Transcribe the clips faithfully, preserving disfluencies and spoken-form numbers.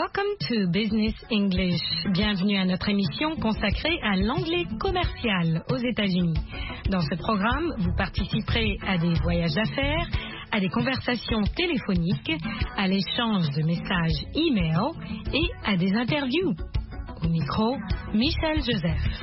Welcome to Business English. Bienvenue à notre émission consacrée à l'anglais commercial aux États-Unis. Dans ce programme, vous participerez à des voyages d'affaires, à des conversations téléphoniques, à l'échange de messages e-mail et à des interviews. Au micro, Michel Joseph.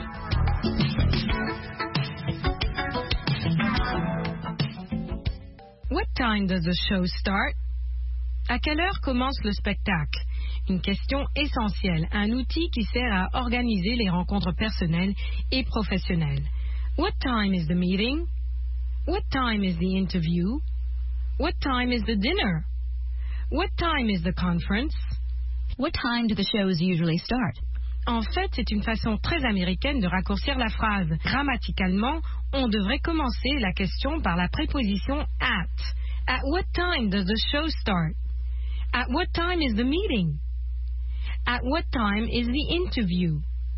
What time does the show start? À quelle heure commence le spectacle? Une question essentielle, un outil qui sert à organiser les rencontres personnelles et professionnelles. What time is the meeting? What time is the interview? What time is the dinner? What time is the conference? What time do the shows usually start? En fait, c'est une façon très américaine de raccourcir la phrase. Grammaticalement, on devrait commencer la question par la préposition at. At what time does the show start? At what time is the meeting? At what time is the interview?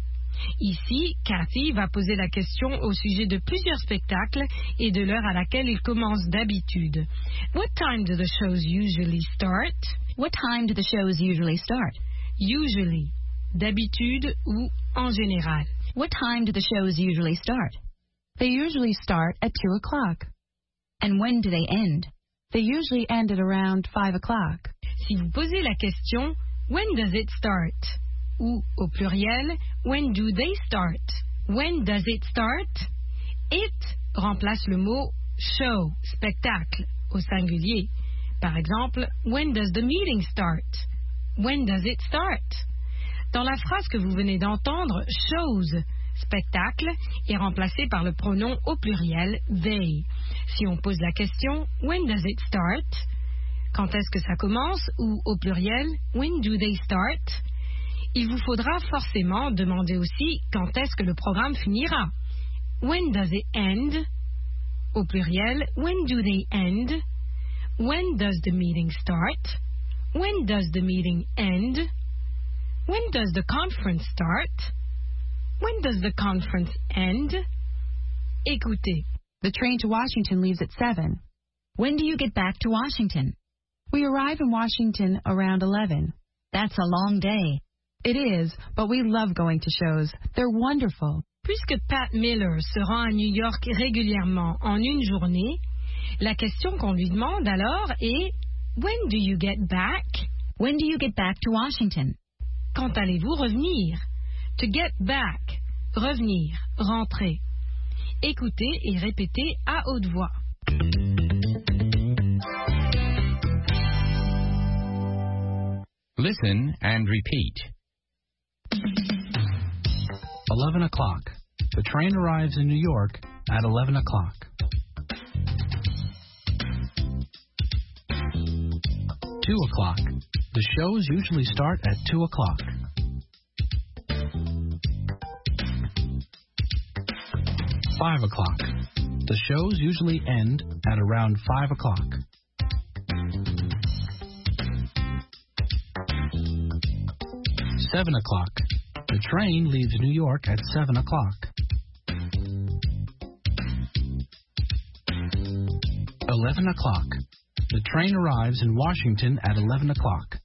Ici, Cathy va poser la question au sujet de plusieurs spectacles et de l'heure à laquelle ils commencent d'habitude. What time do the shows usually start? What time do the shows usually start? Usually, d'habitude ou en général. What time do the shows usually start? They usually start at two o'clock. And when do they end? They usually end at around five o'clock. Si vous posez la question, when does it start? Ou, au pluriel, when do they start? When does it start? It remplace le mot show, spectacle, au singulier. Par exemple, when does the meeting start? When does it start? Dans la phrase que vous venez d'entendre, shows, spectacle, est remplacé par le pronom au pluriel they. Si on pose la question, when does it start? Quand est-ce que ça commence? Ou au pluriel, when do they start? Il vous faudra forcément demander aussi quand est-ce que le programme finira. When does it end? Au pluriel, when do they end? When does the meeting start? When does the meeting end? When does the conference start? When does the conference end? Écoutez. The train to Washington leaves at seven. When do you get back to Washington? We arrive in Washington around eleven. That's a long day. It is, but we love going to shows. They're wonderful. Puisque Pat Miller se rend à New York régulièrement en une journée, la question qu'on lui demande alors est When do you get back? When do you get back to Washington? Quand allez-vous revenir? To get back, revenir, rentrer. Écoutez et répétez à haute voix. Listen and repeat. eleven o'clock. The train arrives in New York at eleven o'clock. two o'clock. The shows usually start at two o'clock. five o'clock. The shows usually end at around five o'clock. seven o'clock. The train leaves New York at seven o'clock. eleven o'clock. The train arrives in Washington at eleven o'clock.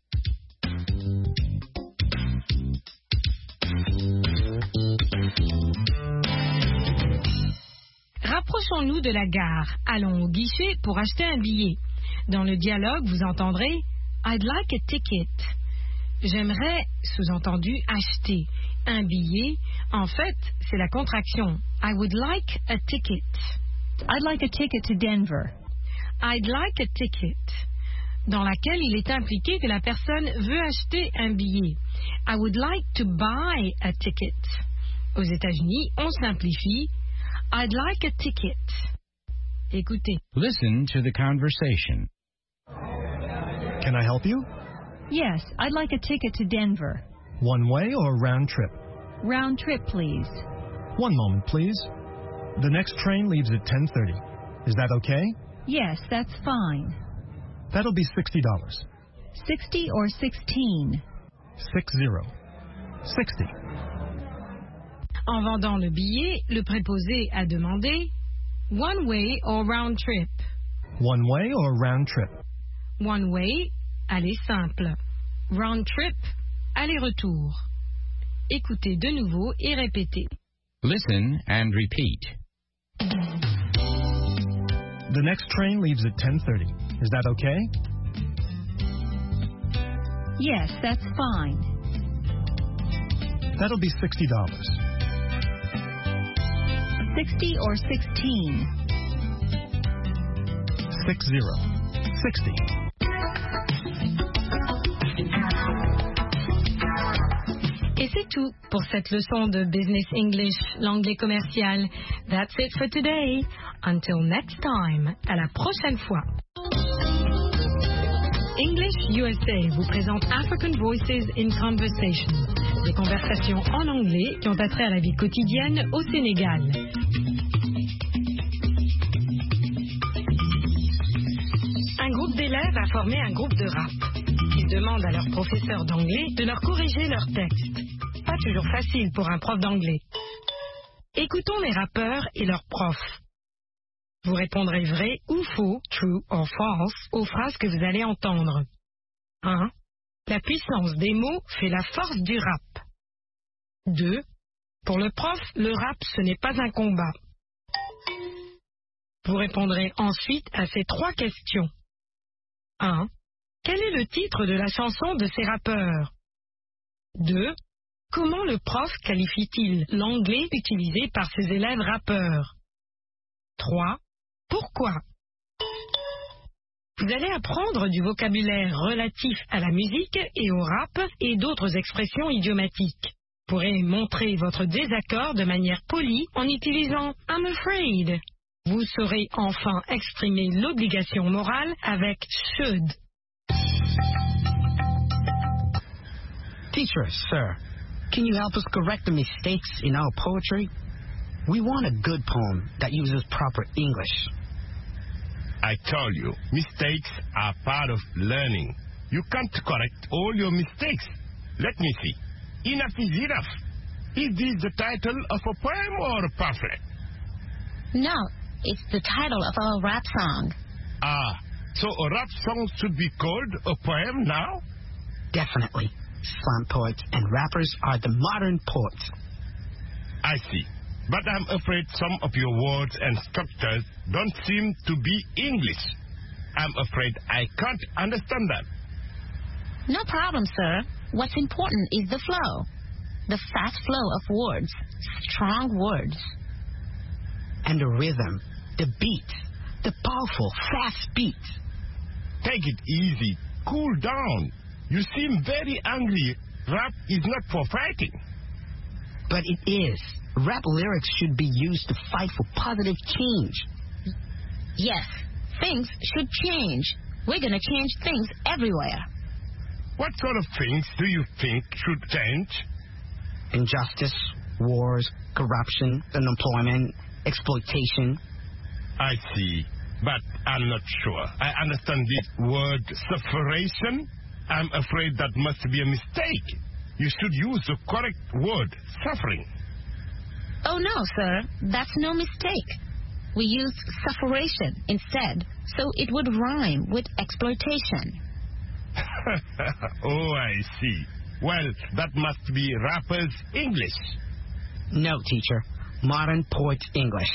Rapprochons-nous de la gare. Allons au guichet pour acheter un billet. Dans le dialogue, vous entendrez I'd like a ticket. J'aimerais, sous-entendu, acheter un billet. En fait, c'est la contraction. I would like a ticket. I'd like a ticket to Denver. I'd like a ticket. Dans laquelle il est impliqué que la personne veut acheter un billet. I would like to buy a ticket. Aux États-Unis, on simplifie. I'd like a ticket. Écoutez. Listen to the conversation. Can I help you? Yes, I'd like a ticket to Denver. One way or round trip? Round trip, please. One moment, please. The next train leaves at ten thirty. Is that okay? Yes, that's fine. That'll be sixty dollars. Sixty or sixteen? Six zero. Sixty. En vendant le billet, le préposé a demandé one way or round trip. One way or round trip? One way, aller simple. Round trip, aller-retour. Écoutez de nouveau et répétez. Listen and repeat. The next train leaves at ten thirty. Is that okay? Yes, that's fine. That'll be sixty dollars. Sixty or sixteen? Six zero. Sixty. Et c'est tout pour cette leçon de Business English, l'anglais commercial. That's it for today. Until next time. À la prochaine fois. English U S A vous présente African Voices in Conversation. Des conversations en anglais qui ont attrait à la vie quotidienne au Sénégal. Un groupe d'élèves a formé un groupe de rap. Ils demandent à leur professeur d'anglais de leur corriger leurs textes. Pas toujours facile pour un prof d'anglais. Écoutons les rappeurs et leurs profs. Vous répondrez vrai ou faux, true or false, aux phrases que vous allez entendre. un. La puissance des mots fait la force du rap. deux. Pour le prof, le rap, ce n'est pas un combat. Vous répondrez ensuite à ces trois questions. un. Quel est le titre de la chanson de ces rappeurs? deux. Comment le prof qualifie-t-il l'anglais utilisé par ses élèves rappeurs? trois. Pourquoi? Vous allez apprendre du vocabulaire relatif à la musique et au rap et d'autres expressions idiomatiques. Vous pourrez montrer votre désaccord de manière polie en utilisant « I'm afraid ». Vous saurez enfin exprimer l'obligation morale avec « should ». Teacher, sir, can you help us correct the mistakes in our poetry? We want a good poem that uses proper English. I told you, mistakes are part of learning. You can't correct all your mistakes. Let me see. Enough is enough. Is this the title of a poem or a pamphlet? No, it's the title of our rap song. Ah, so a rap song should be called a poem now? Definitely. Slam poets and rappers are the modern poets. I see. But I'm afraid some of your words and structures don't seem to be English. I'm afraid I can't understand that. No problem, sir. What's important is the flow. The fast flow of words. Strong words. And the rhythm. The beat. The powerful, fast beat. Take it easy. Cool down. You seem very angry. Rap is not for fighting. But it is. Rap lyrics should be used to fight for positive change. Yes, things should change. We're going to change things everywhere. What sort of things do you think should change? Injustice, wars, corruption, unemployment, exploitation. I see, but I'm not sure. I understand the word sufferation. I'm afraid that must be a mistake. You should use the correct word, suffering. Oh, no, sir. That's no mistake. We used sufferation instead, so it would rhyme with exploitation. Oh, I see. Well, that must be rappers' English. No, teacher. Modern poets' English.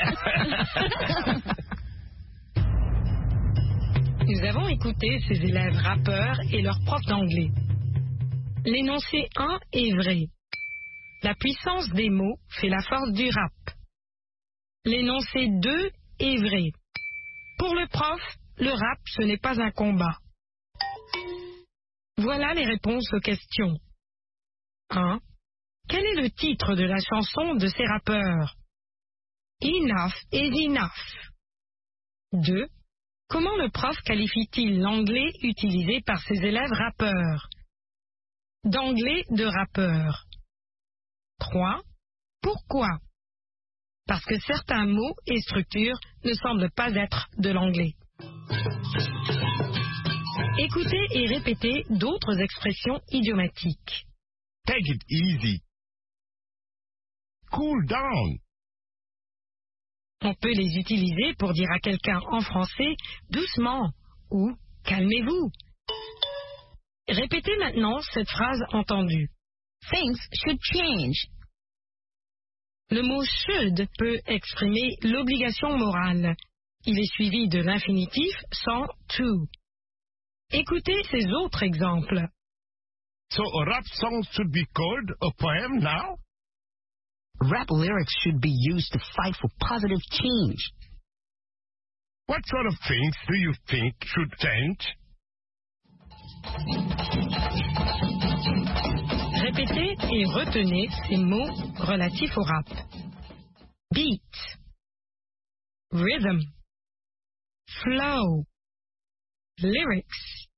Nous avons écouté ces élèves rappeurs et leurs profs d'anglais. L'énoncé un est vrai. La puissance des mots fait la force du rap. L'énoncé deux est vrai. Pour le prof, le rap, ce n'est pas un combat. Voilà les réponses aux questions. un. Quel est le titre de la chanson de ces rappeurs? Enough is enough. deux. Comment le prof qualifie-t-il l'anglais utilisé par ses élèves rappeurs? D'anglais de rappeur. trois. Pourquoi? Parce que certains mots et structures ne semblent pas être de l'anglais. Écoutez et répétez d'autres expressions idiomatiques. Take it easy. Cool down. On peut les utiliser pour dire à quelqu'un en français « doucement » ou « calmez-vous ». Répétez maintenant cette phrase entendue. Things should change. Le mot should peut exprimer l'obligation morale. Il est suivi de l'infinitif sans to. Écoutez ces autres exemples. So a rap song should be called a poem now? Rap lyrics should be used to fight for positive change. What sort of things do you think should change? Répétez et retenez ces mots relatifs au rap. Beat, rhythm, flow, lyrics.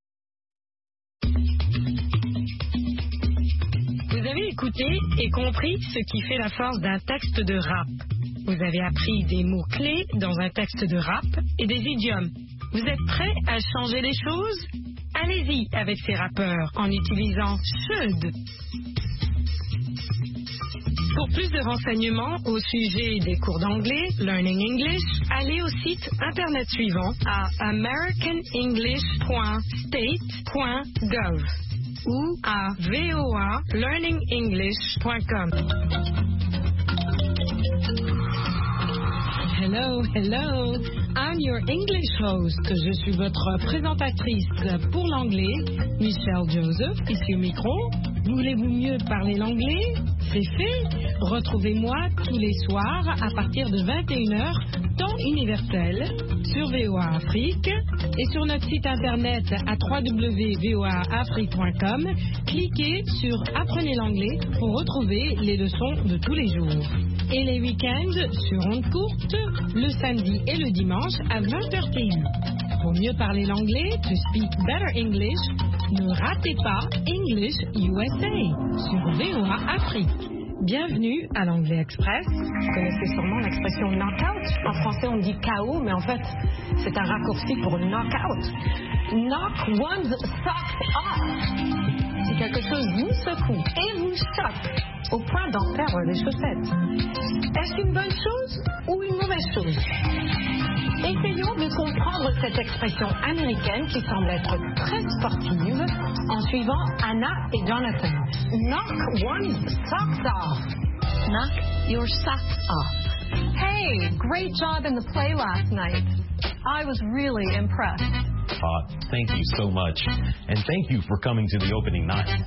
Vous avez écouté et compris ce qui fait la force d'un texte de rap. Vous avez appris des mots-clés dans un texte de rap et des idiomes. Vous êtes prêts à changer les choses? Allez-y avec ces rappeurs en utilisant should. Pour plus de renseignements au sujet des cours d'anglais, Learning English, allez au site internet suivant à american english point state point gov ou à v o a learning english point com. Hello, hello, I'm your English host. Je suis votre présentatrice pour l'anglais, Michelle Joseph, ici au micro. Voulez-vous mieux parler l'anglais? C'est fait. Retrouvez-moi tous les soirs à partir de vingt et une heures, temps universel, sur V O A Afrique et sur notre site internet à w w w point v o a afrique point com. Cliquez sur Apprenez l'anglais pour retrouver les leçons de tous les jours. Et les week-ends sur ondes courtes, le samedi et le dimanche à vingt heures T U. Pour mieux parler l'anglais, to speak better English, ne ratez pas English U S A sur V O A Afrique. Bienvenue à l'Anglais Express. Vous connaissez sûrement l'expression knockout. En français, on dit K O, mais en fait, c'est un raccourci pour knockout. Knock one's socks off. Si quelque chose vous secoue et vous choque au point d'en perdre les chaussettes, est-ce une bonne chose ou une mauvaise chose? Essayons de comprendre cette expression américaine qui semble être très sportive en suivant Anna et Jonathan. Knock one's socks off. Knock your socks off. Hey, great job in the play last night. I was really impressed. Uh, thank you so much. And thank you for coming to the opening night.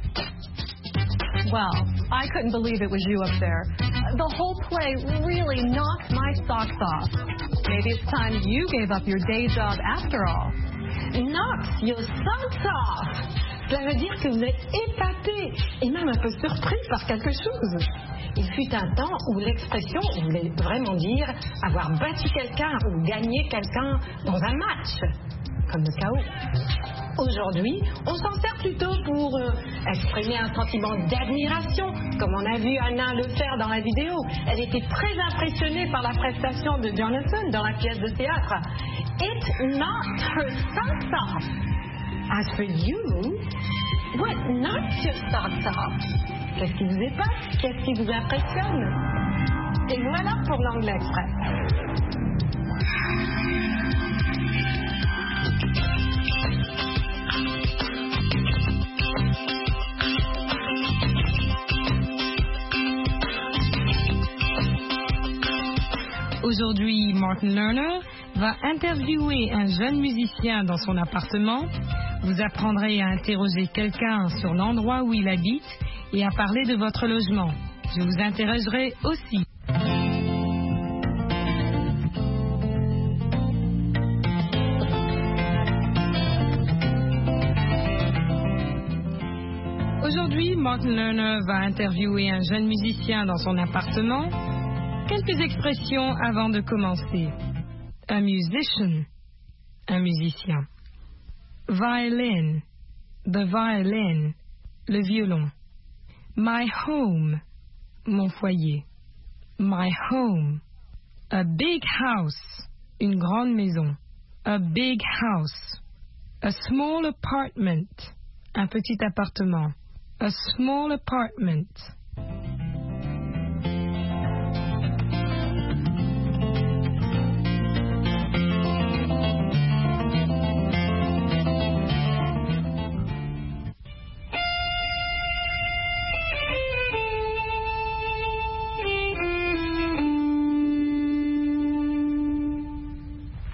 Well, I couldn't believe it was you up there. The whole play really knocked my socks off. Maybe it's time you gave up your day job after all. Knocks your socks off. Cela veut dire que vous êtes épaté et même un peu surpris par quelque chose. Il fut un temps où l'expression voulait vraiment dire avoir battu quelqu'un ou gagné quelqu'un dans un match, comme le K O. Aujourd'hui, on s'en sert plutôt pour euh, exprimer un sentiment d'admiration, comme on a vu Anna le faire dans la vidéo. Elle était très impressionnée par la prestation de Jonathan dans la pièce de théâtre. It knocked her socks off. As for you, what knocks your socks off? Qu'est-ce qui vous épate? Qu'est-ce qui vous impressionne? Et voilà pour l'Anglais Express. Aujourd'hui, Martin Lerner va interviewer un jeune musicien dans son appartement. Vous apprendrez à interroger quelqu'un sur l'endroit où il habite et à parler de votre logement. Je vous interrogerai aussi. Aujourd'hui, Martin Lerner va interviewer un jeune musicien dans son appartement. Quelques expressions avant de commencer. A musician, un musicien. Violin, the violin, le violon. My home, mon foyer. My home. A big house, une grande maison. A big house. A small apartment, un petit appartement. A small apartment.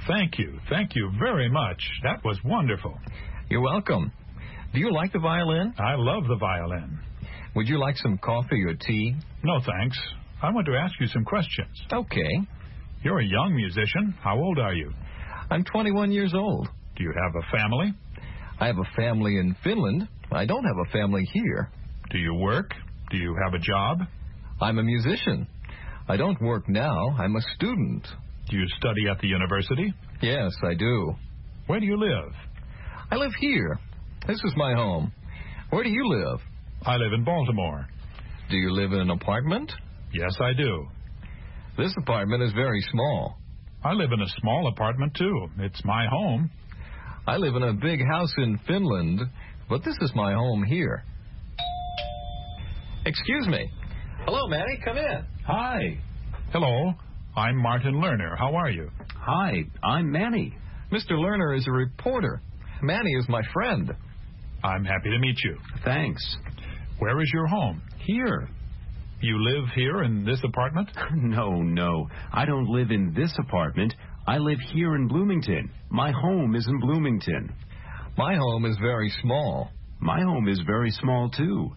thank you. Thank you very much. That was wonderful. You're welcome. Do you like the violin? I love the violin. Would you like some coffee or tea? No, thanks. I want to ask you some questions. Okay. You're a young musician. How old are you? I'm twenty-one years old. Do you have a family? I have a family in Finland. I don't have a family here. Do you work? Do you have a job? I'm a musician. I don't work now. I'm a student. Do you study at the university? Yes, I do. Where do you live? I live here. This is my home. Where do you live? I live in Baltimore. Do you live in an apartment? Yes, I do. This apartment is very small. I live in a small apartment, too. It's my home. I live in a big house in Finland, but this is my home here. Excuse me. Hello, Manny. Come in. Hi. Hello. I'm Martin Lerner. How are you? Hi. I'm Manny. Mister Lerner is a reporter. Manny is my friend. I'm happy to meet you. Thanks. Where is your home? Here. You live here in this apartment? No, no. I don't live in this apartment. I live here in Bloomington. My home is in Bloomington. My home is very small. My home is very small, too.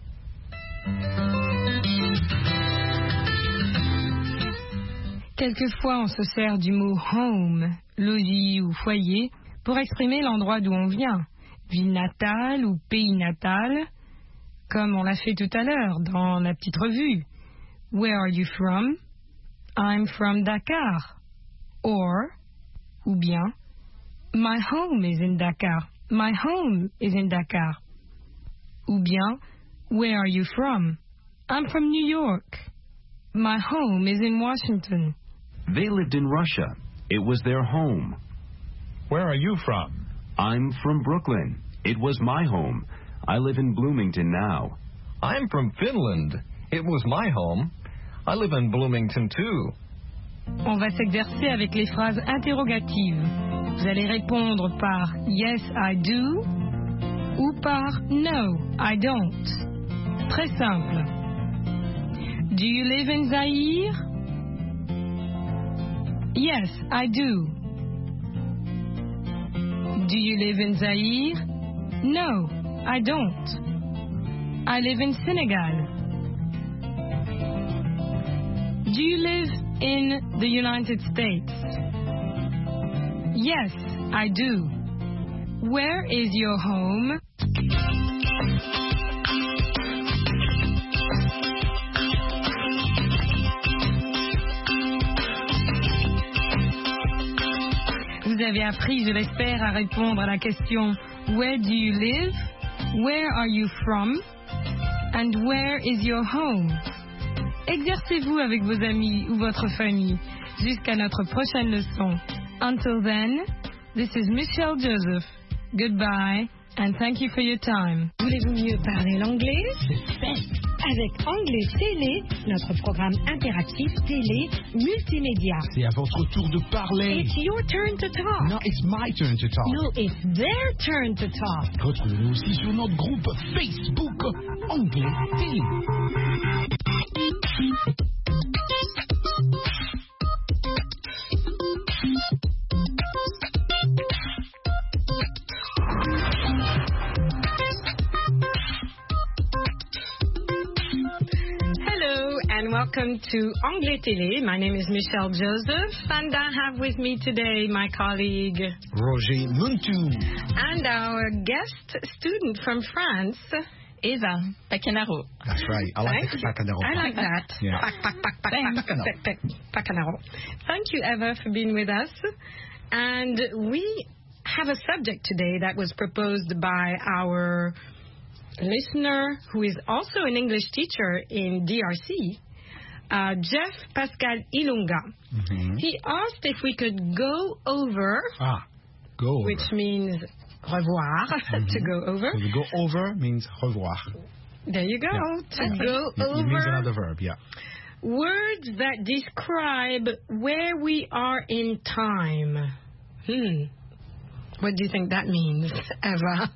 Quelquefois, on se sert du mot home, logis ou foyer, pour exprimer l'endroit d'où on vient, ville natale ou pays natal, comme on l'a fait tout à l'heure dans la petite revue. Where are you from? I'm from Dakar. Or, ou bien, my home is in Dakar. My home is in Dakar. Ou bien, where are you from? I'm from New York. My home is in Washington. They lived in Russia. It was their home. Where are you from? I'm from Brooklyn. It was my home. I live in Bloomington now. I'm from Finland. It was my home. I live in Bloomington too. On va s'exercer avec les phrases interrogatives. Vous allez répondre par yes, I do ou par no, I don't. Très simple. Do you live in Zaire? Yes, I do. Do you live in Zaire? No, I don't. I live in Senegal. Do you live in the United States? Yes, I do. Where is your home? Vous avez appris, je l'espère, à répondre à la question Where do you live? Where are you from? And where is your home? Exercez-vous avec vos amis ou votre famille jusqu'à notre prochaine leçon. Until then, this is Michelle Joseph. Goodbye and thank you for your time. Voulez-vous mieux parler l'anglais? Avec Anglais Télé, notre programme interactif télé multimédia. C'est à votre tour de parler. It's your turn to talk. No, it's my turn to talk. No, it's their turn to talk. Retrouvez-nous aussi sur notre groupe Facebook Anglais Télé. Welcome to Anglais Télé. My name is Michelle Joseph, and I have with me today my colleague Roger Muntu and our guest student from France, Eva Pacanaro. That's right. I like Thank the Pacanaro. I like that. Yeah. Pac, pac, pac, pac, pac, pac, pac, Pacanaro. Thank you, Eva, for being with us. And we have a subject today that was proposed by our listener, who is also an English teacher in D R C. Uh, Jeff Pascal Ilunga. Mm-hmm. He asked if we could go over, ah, go over. which means revoir, mm-hmm. to go over. So to go over means revoir. There you go. Yeah. To yeah. go it, over. It means another verb, yeah. Words that describe where we are in time. Hmm. What do you think that means, Eva?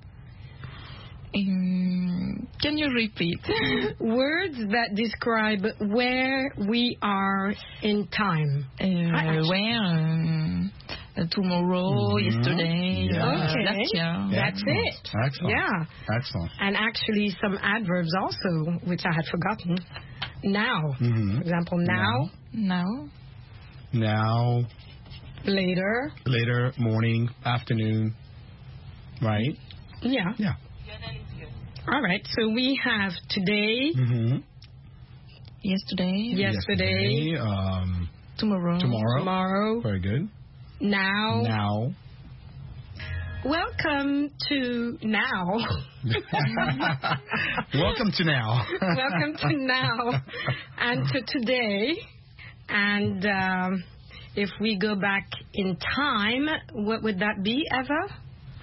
Um, can you repeat? Words that describe where we are in time. Uh, where um, Uh, tomorrow, Mm-hmm. yesterday, Yeah. uh, Okay. last year. That's it. Excellent. Yeah. Excellent. And actually some adverbs also, which I had forgotten. Now. Mhm. For example, now, Now. Now, later. later, morning, afternoon, right? Yeah. Yeah. All right. So we have today, Mm-hmm. Yesterday. yesterday, Um, Tomorrow. tomorrow. tomorrow, Very good. now. Now. Welcome to now. Welcome to now. Welcome to now and to today. And um, if we go back in time, what would that be, Eva?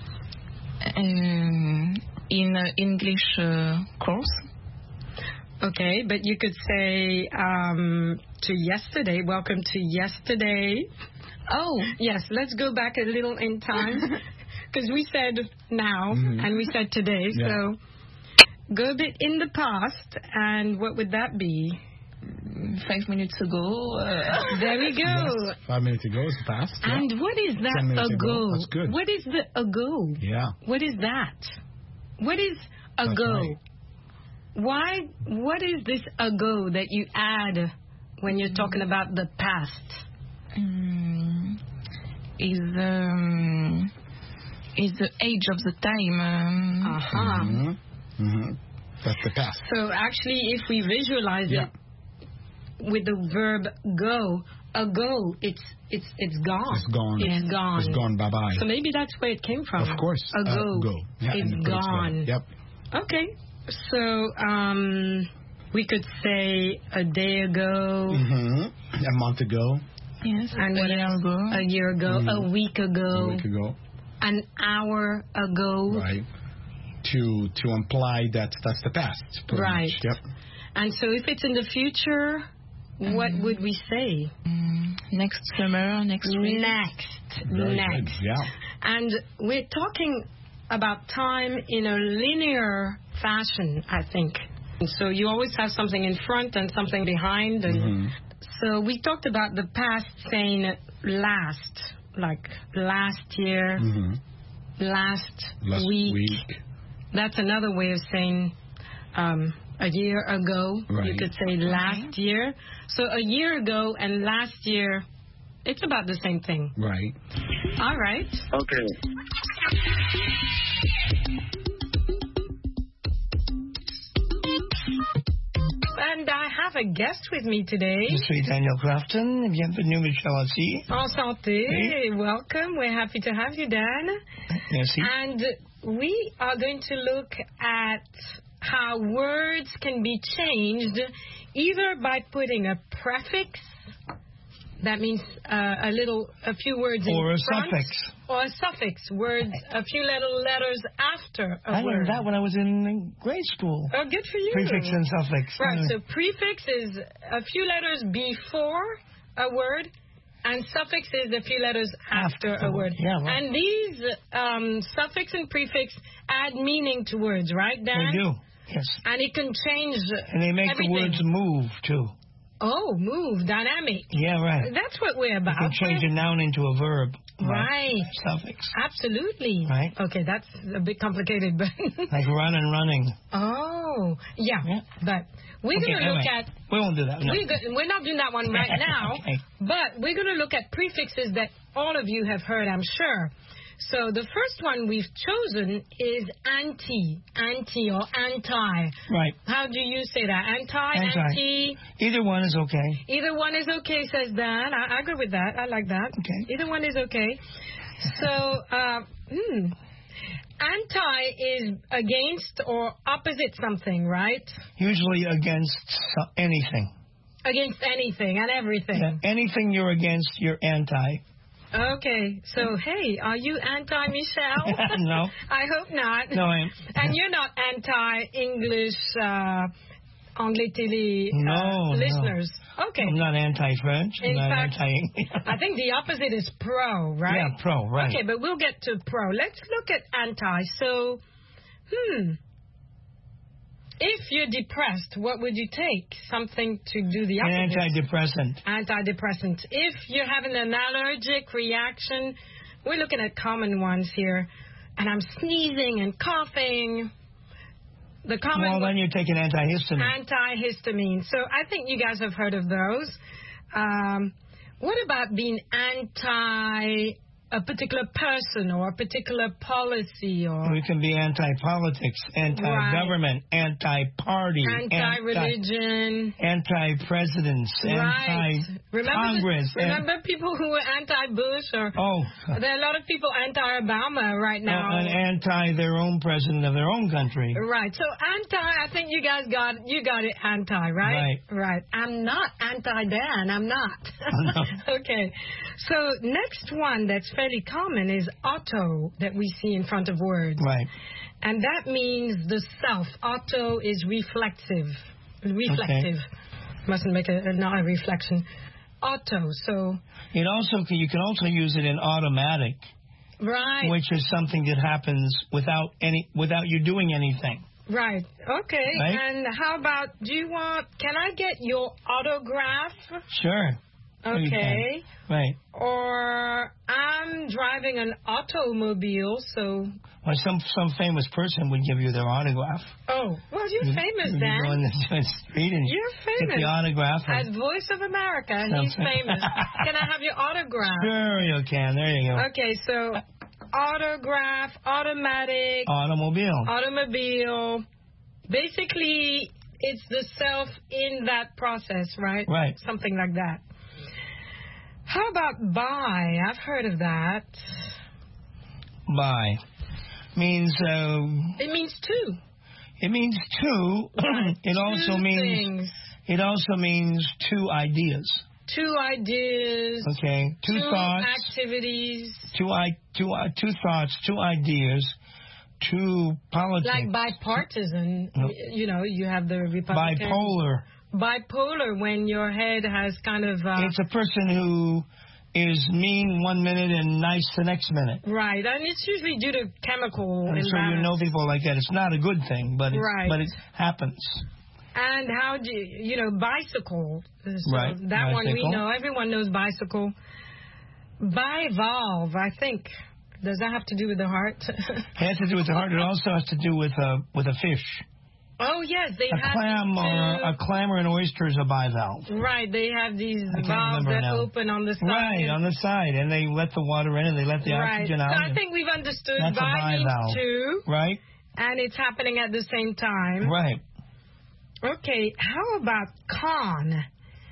Um, in uh, English uh, course. Okay, but you could say um, to yesterday. Welcome to yesterday. Oh. Yes, let's go back a little in time. Because we said now Mhm. and we said today. Yeah. So go a bit in the past. And what would that be? Five minutes ago. Uh, There we go. Yes. Five minutes ago is past. Yeah. And what is Ten that minutes ago? ago. That's good. What is the ago? Yeah. What is that? What is That's ago? right. Why? What is this ago that you add when you're talking about the past? um, is um, is the age of the time. Um, Uh-huh. Mhm. Mhm. That's the past. So actually, if we visualize Yeah. it with the verb go, ago, it's it's it's gone. It's gone. It's gone. It's gone. Bye bye. So maybe that's where it came from. Of course. Ago. Uh, go. Yeah, It's and put it together. gone. Yep. Okay. So um, we could say a day ago. Mm-hmm. A month ago. yes. And a what year else? ago. A year ago, Mhm. a week ago, A week ago. an hour ago. Right. To to imply that that's the past. pretty Right. much. Yep. And so if it's in the future, what would we say? Um, next summer, next week. Next. Very Next. good. Yeah. And we're talking about time in a linear fashion, I think. So you always have something in front and something behind. And Mhm. so we talked about the past saying last, like last year, Mhm. last, Last week. week. That's another way of saying um, a year ago. You Right. could say last year. So a year ago and last year, it's about the same thing. Right. All right. Okay. And I have a guest with me today. Je suis Daniel Crafton. Bienvenue, Michel Assis. Enchanté. Oui. Welcome. We're happy to have you, Dan. Merci. And we are going to look at how words can be changed either by putting a prefix, that means uh, a little, a few words in Or a front, suffix. or a suffix, words, a few little letters after a I word. learned that when I was in grade school. Oh, good for you. Prefix and suffix. Right, Uh, so prefix is a few letters before a word, and suffix is a few letters after, After, a word. yeah, right. And these um, suffix and prefix add meaning to words, right, Dan? They do, yes. And it can change And they make everything. the words move, too. Oh, move, dynamic. Yeah, right. That's what we're about. You can change a noun into a verb. Right. Suffix. Absolutely. Right. Okay, that's a bit complicated, but... Like run and running. Oh, yeah. But we're Okay, going to look anyway. at... We won't do that. No. We're, go- we're not doing that one right now, Okay. but we're going to look at prefixes that all of you have heard, I'm sure. So the first one we've chosen is anti, anti or anti. Right. How do you say that? Anti, Anti. anti. Either one is okay. Either one is okay, says Dan. I, I agree with that. I like that. Okay. Either one is okay. So, uh, hmm. Anti is against or opposite something, right? Usually against so- anything. Against anything and everything. Yeah, anything you're against, you're anti. Okay, so hey, are you anti-Michelle? No. I hope not. No, I am. And you're not anti-English, uh, Anglais Télé uh, No, no. listeners. Okay. I'm not anti-French. I'm In not fact, anti. I think the opposite is pro, right? Yeah, pro, right. Okay, but we'll get to pro. Let's look at anti. So, hmm. if you're depressed, what would you take? Something to do the An opposite. antidepressant. Antidepressant. If you're having an allergic reaction, we're looking at common ones here, and I'm sneezing and coughing. The common Well, then you take an antihistamine. Antihistamine. So I think you guys have heard of those. Um, what about being anti a particular person or a particular policy? Or We can be anti-politics, anti-government, Right. anti-party, anti-religion. anti-presidents, Right. anti-Congress. Remember, remember people who were anti-Bush, or Oh. there are a lot of people anti-Obama right now. And anti their own president of their own country. Right. So anti, I think you guys got you got it anti, right? Right. Right. I'm not anti-Dan. I'm not. Okay. So next one that's fairly common is auto that we see in front of words. Right. And that means the self. Auto is reflexive. Reflective. Mustn't make a, a not a reflection. Auto. So It also can, you can also use it in automatic, right. which is something that happens without any without you doing anything. Right. Okay. Right? And how about, do you want, can I get your autograph? Sure. You can. Okay. Right. Or I'm driving an automobile, so. Well, some some famous person would give you their autograph. Oh, well, you're You- famous, you Dan. go in the street and You're get famous. the autograph. As and- Voice of America, he's Something. famous. Can I have your autograph? Sure, you can. There you go. Okay, so autograph, automatic, Automobile. automobile. Basically, it's the self in that process, right? Right. Something like that. How about buy? I've heard of that. Buy means um, It means two. it means two. it also Two means things. it also means two ideas. Two ideas. Okay, two, two thoughts, activities. two i two uh, two thoughts, two ideas, two politics. Like bipartisan. No. y- You know, you have the Republican. Bipolar. Bipolar, when your head has kind of. Uh, It's a person who is mean one minute and nice the next minute. right, and it's usually due to chemical And so you imbalance. know people like that. It's not a good thing, but it, Right. but it happens. And how do you, you know, bicycle. So Right, that one we bicycle. know. Everyone knows bicycle. Bivalve, I think. Does that have to do with the heart? It has to do with the heart. It also has to do with a with a fish. Oh, yes, they A have clam these or two- a clam or an oyster is a bivalve. Right, they have these I can't valves remember that now. open on the side. Right, on the side, and they let the water in and they let the Right. oxygen So out. I think we've understood That's a bi means bivalve. two, Right, and it's happening at the same time. right. Okay, how about con?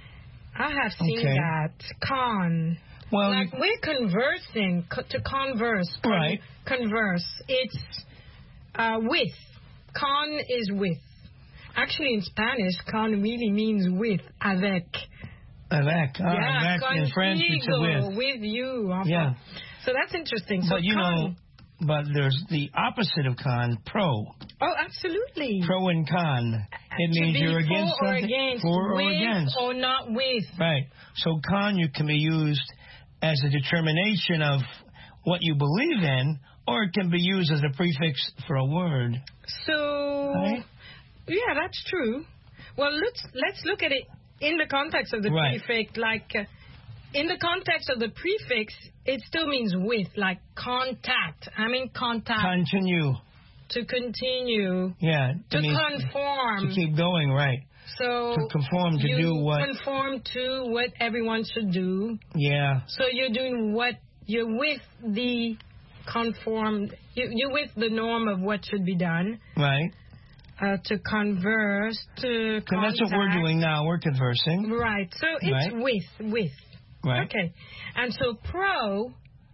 I have seen Okay. that. Con. Well, like you- we're conversing, co- to converse. Con- Right. Converse. It's uh, with. Con is with. Actually, in Spanish, con really means with, avec. Avec. Ah, yeah, avec in French, it's a contigo, with. with you. enfin. Yeah. So that's interesting. So But you con, know, but there's the opposite of con, pro. Oh, absolutely. Pro and con. It To means be you're against for or something. against, For or with against. or not with. Right. So con you can be used as a determination of what you believe in, or it can be used as a prefix for a word. So, Right. yeah, that's true. Well, let's let's look at it in the context of the Right. prefix. Like, uh, in the context of the prefix, it still means with, like contact. I mean contact. Continue. To continue. Yeah. To it means conform. To keep going, right. So To conform, to you do what. conform to what everyone should do. Yeah. So you're doing what you're with the conform. You, you're with the norm of what should be done. Right. Uh, to converse, to So that's what we're contact. doing now. We're conversing. Right. So it's Right. with, with. Right. Okay. And so pro,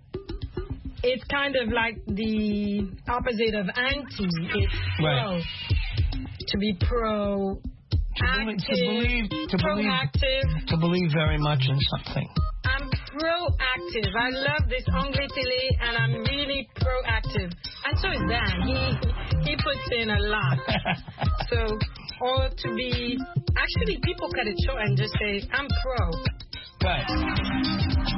it's kind of like the opposite of anti. It's pro. Right. To be pro. believe- to believe- to believe- proactive. To believe very much in something. I'm proactive. I love this Anglais Télé, and I'm really proactive. And so is Dan. He he puts in a lot. So, or to be, actually, people cut it short and just say, I'm pro. Right.